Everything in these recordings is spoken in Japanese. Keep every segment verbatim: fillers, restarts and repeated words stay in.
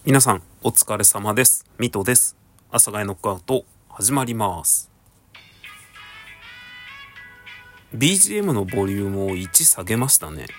皆さんお疲れ様です。ミトです。阿佐ヶ谷ノックアウト始まります。 ビージーエム のボリュームをいち下げましたね。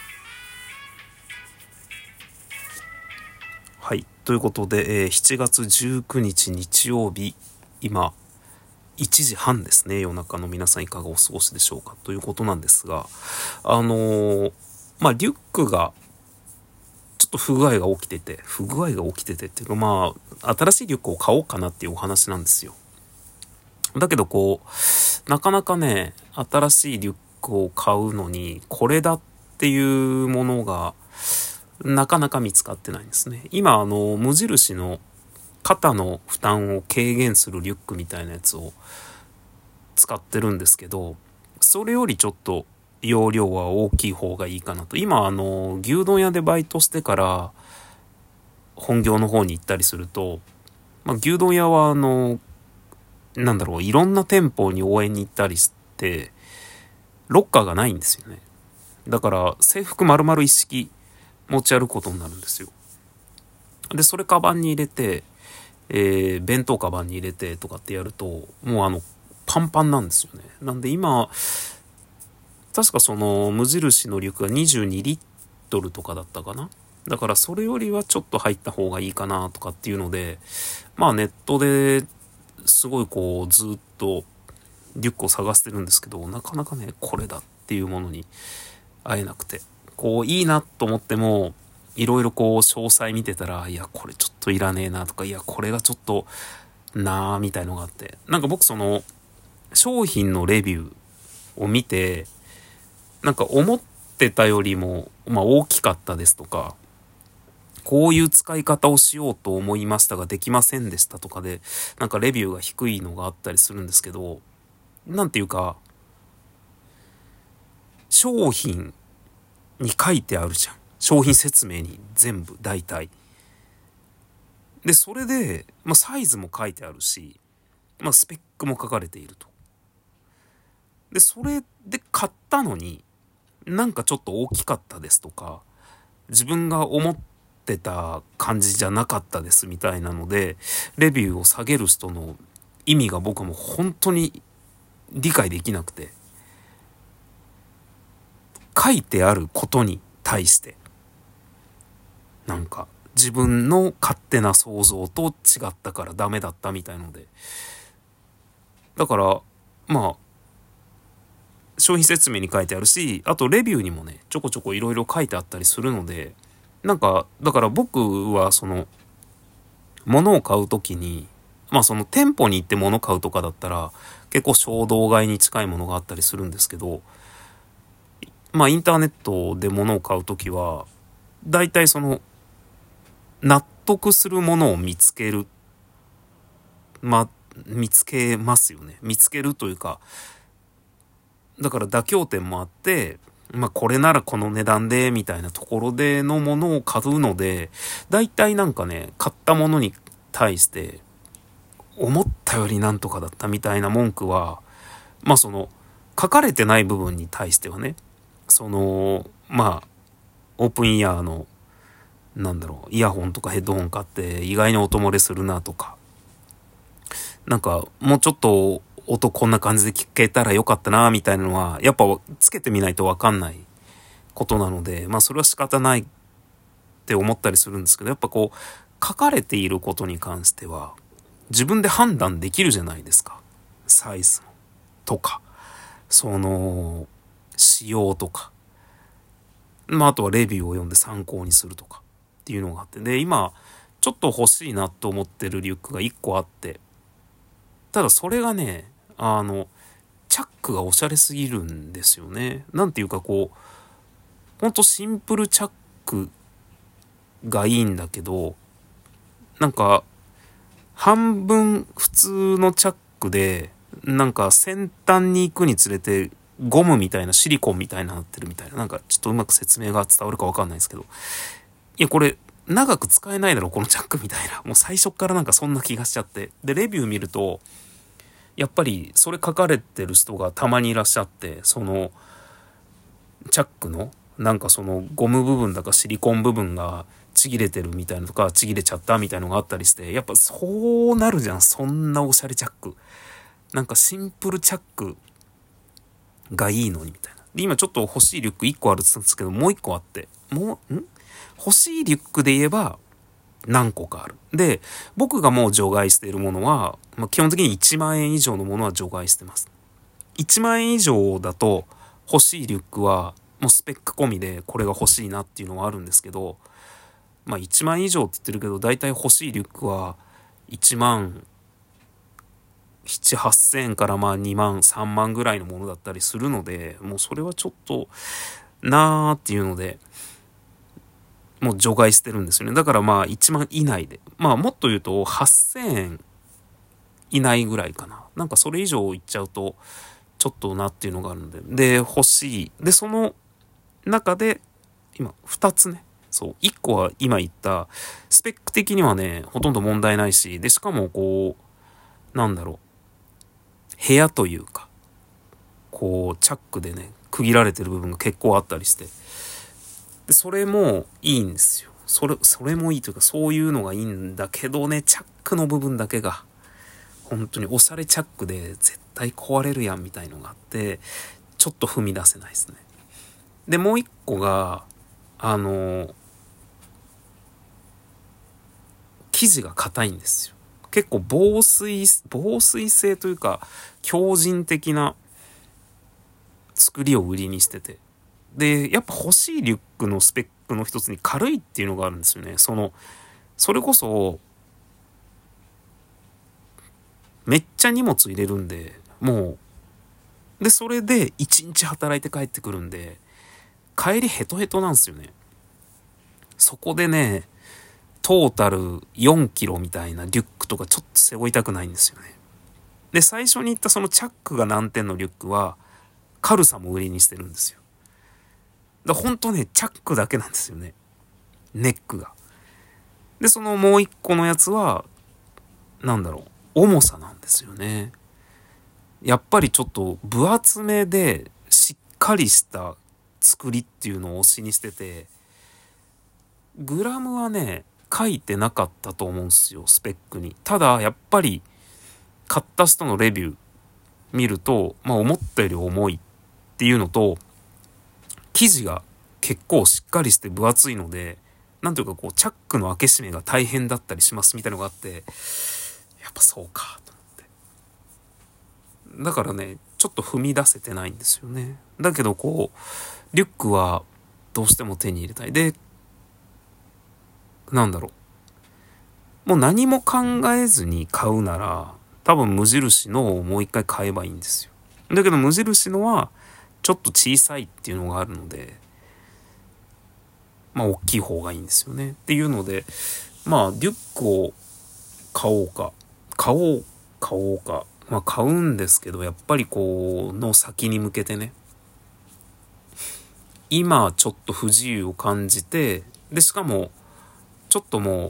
はい、ということで、えー、しちがつじゅうくにち日曜日、今いちじはんですね。夜中の皆さんいかがお過ごしでしょうかということなんですが、あのー、まあリュックがちょっと不具合が起きてて不具合が起きててっていうか、まあ新しいリュックを買おうかなっていうお話なんですよ。だけどこうなかなかね、新しいリュックを買うのにこれだっていうものがなかなか見つかってないんですね。今あの無印の肩の負担を軽減するリュックみたいなやつを使ってるんですけど、それよりちょっと容量は大きい方がいいかなと。今あの牛丼屋でバイトしてから本業の方に行ったりすると、まあ、牛丼屋はあのなんだろう、いろんな店舗に応援に行ったりしてロッカーがないんですよね。だから制服丸々一式持ち歩くことになるんですよ。でそれカバンに入れて、えー、弁当カバンに入れてとかってやるともうあのパンパンなんですよね。なんで今確かその無印のリュックがにじゅうにリットルとかだったかな。だからそれよりはちょっと入った方がいいかなとかっていうので、まあネットですごいこうずっとリュックを探してるんですけど、なかなかねこれだっていうものに会えなくて、こういいなと思ってもいろいろこう詳細見てたら、いやこれちょっといらねえなとか、いやこれがちょっとなーみたいのがあって、なんか僕その商品のレビューを見て、なんか思ってたよりも、まあ、大きかったですとか、こういう使い方をしようと思いましたができませんでしたとかで、なんかレビューが低いのがあったりするんですけど、なんていうか商品に書いてあるじゃん、商品説明に全部大体で、それで、まあ、サイズも書いてあるし、まあ、スペックも書かれていると。でそれで買ったのになんかちょっと大きかったですとか、自分が思ってた感じじゃなかったですみたいなのでレビューを下げる人の意味が僕も本当に理解できなくて、書いてあることに対してなんか自分の勝手な想像と違ったからダメだったみたいので、だからまあ商品説明に書いてあるし、あとレビューにもねちょこちょこいろいろ書いてあったりするので、なんかだから僕はその物を買うときに、まあその店舗に行って物買うとかだったら結構衝動買いに近いものがあったりするんですけど、まあインターネットで物を買うときはだいたいその納得するものを見つける、まあ見つけますよね。見つけるというか、だから妥協点もあって、まあこれならこの値段でみたいなところでのものを買うので、だいたいなんかね買ったものに対して思ったよりなんとかだったみたいな文句は、まあその書かれてない部分に対してはね、そのまあオープンイヤーのなんだろうイヤホンとかヘッドホン買って意外に音漏れするなとか、なんかもうちょっと音こんな感じで聞けたらよかったなみたいなのはやっぱつけてみないと分かんないことなので、まあそれは仕方ないって思ったりするんですけど、やっぱこう書かれていることに関しては自分で判断できるじゃないですか。サイズとかその仕様とか、まああとはレビューを読んで参考にするとかっていうのがあって、で今ちょっと欲しいなと思ってるリュックがいっこあって、ただそれがねあのチャックがおしゃれすぎるんですよね。なんていうかこうほんとシンプルチャックがいいんだけど、なんか半分普通のチャックでなんか先端に行くにつれてゴムみたいなシリコンみたいななってるみたいな、なんかちょっとうまく説明が伝わるかわかんないですけど、いやこれ長く使えないだろこのチャックみたいな、もう最初からなんかそんな気がしちゃって、でレビュー見るとやっぱりそれ書かれてる人がたまにいらっしゃって、そのチャックのなんかそのゴム部分だかシリコン部分がちぎれてるみたいなとか、ちぎれちゃったみたいなのがあったりして、やっぱそうなるじゃん。そんなおしゃれチャック。なんかシンプルチャックがいいのにみたいな。で、今ちょっと欲しいリュックいっこあるって言ったんですけど、もういっこあって、もう、ん欲しいリュックで言えば何個かある。で、僕がもう除外しているものは、まあ、基本的にいちまんえん以上のものは除外してます。いちまんえん以上だと欲しいリュックはもうスペック込みでこれが欲しいなっていうのはあるんですけど、まあいちまん以上って言ってるけど、だいたい欲しいリュックはいちまんなな、はっせんえんからまあにまん、さんまんぐらいのものだったりするので、もうそれはちょっとなーっていうので、もう除外してるんですよね。だからまあいちまん以内で。まあもっと言うとはっせんえん以内ぐらいかな。なんかそれ以上いっちゃうと、ちょっとなっていうのがあるので。で、欲しい。で、その中で、今、ふたつね。そう。いっこは今言った、スペック的にはね、ほとんど問題ないし、で、しかもこう、なんだろう。部屋というか、こう、チャックでね、区切られてる部分が結構あったりして。で、それもいいんですよ。それ、それもいいというか、そういうのがいいんだけどね、チャックの部分だけが、本当におしゃれチャックで絶対壊れるやんみたいのがあって、ちょっと踏み出せないですね。で、もう一個が、あの、生地が硬いんですよ。結構防水、防水性というか、強靭的な作りを売りにしてて。で、やっぱ欲しいリュックのスペックの一つに軽いっていうのがあるんですよね。その、それこそ、めっちゃ荷物入れるんで、もう、で、それで一日働いて帰ってくるんで、帰りヘトヘトなんですよね。そこでね、トータルよんキロみたいなリュックとかちょっと背負いたくないんですよね。で、最初に言ったそのチャックが難点のリュックは、軽さも売りにしてるんですよ。だからほんとね、チャックだけなんですよね。ネックが。で、そのもう一個のやつは、なんだろう、重さなんですよね。やっぱりちょっと分厚めでしっかりした作りっていうのを推しにしてて、グラムはね、書いてなかったと思うんですよ、スペックに。ただ、やっぱり、買った人のレビュー見ると、まあ思ったより重いっていうのと、生地が結構しっかりして分厚いので、なんというかこう、チャックの開け閉めが大変だったりしますみたいなのがあって、やっぱそうか、と思って。だからね、ちょっと踏み出せてないんですよね。だけどこう、リュックはどうしても手に入れたい。で、なんだろう。もう何も考えずに買うなら、多分無印のをもう一回買えばいいんですよ。だけど無印のは、ちょっと小さいっていうのがあるので、まあ大きい方がいいんですよね。っていうので、まあリュックを買おうか、買おう、買おうか。まあ買うんですけど、やっぱりこう、の先に向けてね、今ちょっと不自由を感じて、で、しかも、ちょっとも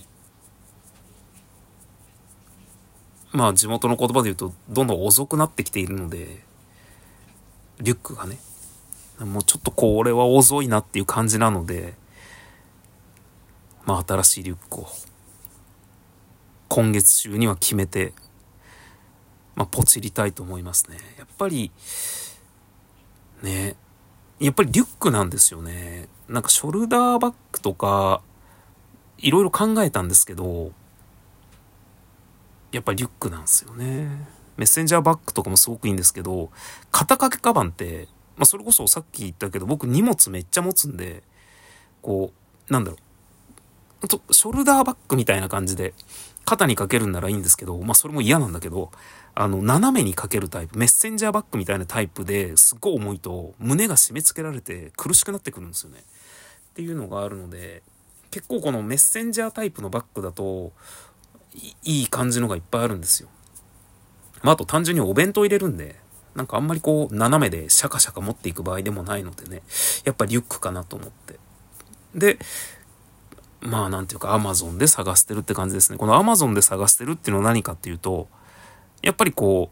う、まあ地元の言葉で言うと、どんどん遅くなってきているので、リュックがね、もうちょっとこれは遅いなっていう感じなので、まあ新しいリュックを、今月中には決めて、まあポチりたいと思いますね。やっぱり、ね、やっぱりリュックなんですよね。なんかショルダーバッグとか、いろいろ考えたんですけど、やっぱりリュックなんですよね。メッセンジャーバッグとかもすごくいいんですけど、肩掛けカバンって、まあそれこそさっき言ったけど、僕荷物めっちゃ持つんで、こう、なんだろう、とショルダーバッグみたいな感じで、肩にかけるんならいいんですけど、まあそれも嫌なんだけど、あの、斜めにかけるタイプ、メッセンジャーバッグみたいなタイプですっごい重いと、胸が締め付けられて苦しくなってくるんですよね。っていうのがあるので、結構このメッセンジャータイプのバッグだと、いい感じのがいっぱいあるんですよ。まあ、あと単純にお弁当入れるんで、なんかあんまりこう、斜めでシャカシャカ持っていく場合でもないのでね、やっぱリュックかなと思って。で、まあなんていうか Amazon で探してるって感じですね。この Amazon で探してるっていうのは何かっていうと、やっぱりこ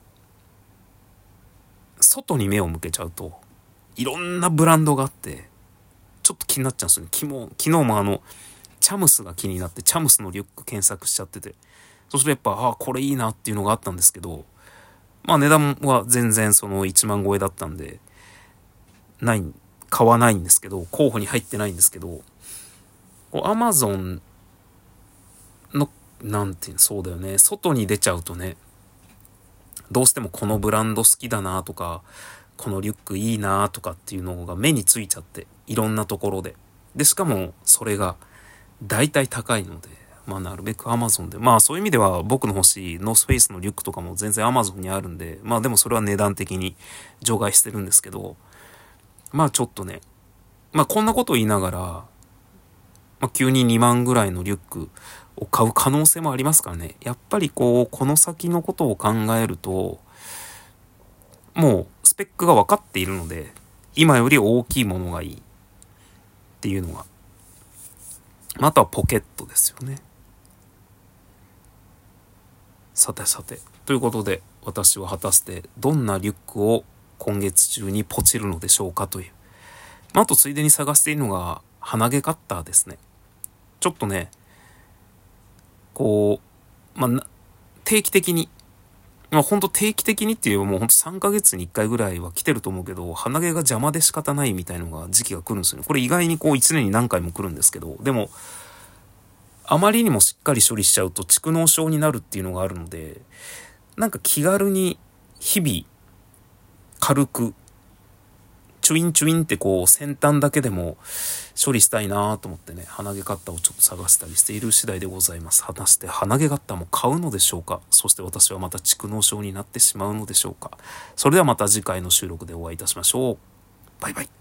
う、外に目を向けちゃうと、いろんなブランドがあって、ちょっと気になっちゃうんですよね。昨日、昨日もあの、 チャムスが気になってチャムスのリュック検索しちゃってて、そしてやっぱああこれいいなっていうのがあったんですけど、まあ値段は全然そのいちまん超えだったんでない買わないんですけど、候補に入ってないんですけど、アマゾンのなんていうそうだよね、外に出ちゃうとね、どうしてもこのブランド好きだなとか、このリュックいいなとかっていうのが目についちゃって、いろんなところで。で、しかもそれが大体高いので、まあなるべく Amazon で。まあそういう意味では僕の欲しいノースフェイスのリュックとかも全然 Amazon にあるんで、まあでもそれは値段的に除外してるんですけど、まあちょっとね、まあこんなこと言いながら、まあ急ににまんぐらいのリュックを買う可能性もありますからね。やっぱりこう、この先のことを考えると、もうスペックが分かっているので、今より大きいものがいいっていうのが。あとはポケットですよね。さてさて。ということで、私は果たしてどんなリュックを今月中にポチるのでしょうかという。まあ、あとついでに探しているのが鼻毛カッターですね。ちょっとね、こう、まあ、定期的に、まあ本当定期的にっていうもう本当さんかげつにいっかいぐらいは来てると思うけど、鼻毛が邪魔で仕方ないみたいのが時期が来るんですよね。これ意外にこういちねんに何回も来るんですけど、でも、あまりにもしっかり処理しちゃうと蓄膿症になるっていうのがあるので、なんか気軽に日々軽く、チュインチュインってこう先端だけでも処理したいなと思ってね、鼻毛カッターをちょっと探したりしている次第でございます。果たして鼻毛カッターも買うのでしょうか。そして私はまた蓄膿症になってしまうのでしょうか。それではまた次回の収録でお会いいたしましょう。バイバイ。